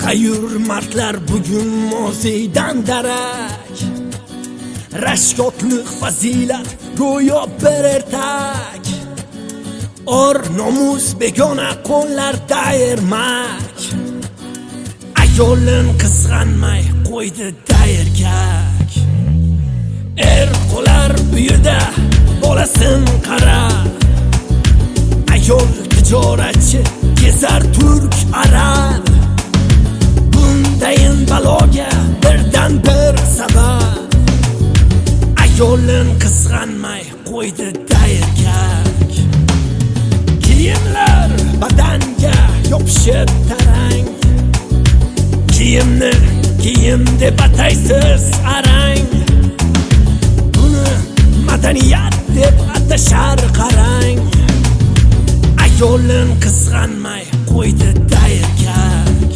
Sayur mardlar bugun moziydan darak, rashkotliq fazilat go'yo bir ertak. Or nomus begona qo'llarda ermak, ayolin qizg'anmay qo'ydi erkak. Qo'lar uyida bolasin qara, ayol tijoratchi kezar turk arab. Bundayin baloga birdan bir sabab, ayolin qizg'anmay qo'ydi erkak. Kiyimlar badanga yopishib tarang, kiyimni kiyim deb ataysiz arang. Buni madaniyat deb atashar qarang, ayolin qizg'anmay qo'ydi erkak.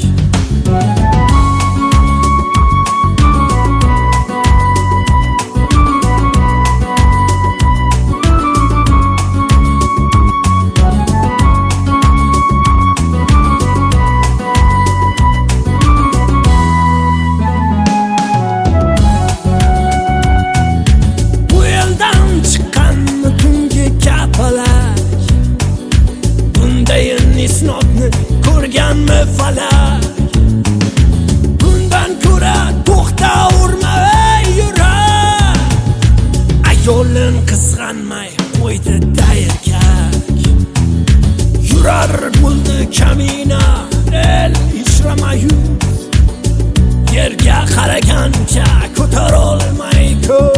Isnodni ko'rganmi falak? Bundan ko'ra to'xta urma ey yurak, ayolin qizg'anmay qo'ydi erkak. Yurar bo'ldi kamina el ishramayuz, yerga qaragancha ko'tarolmay ko'z.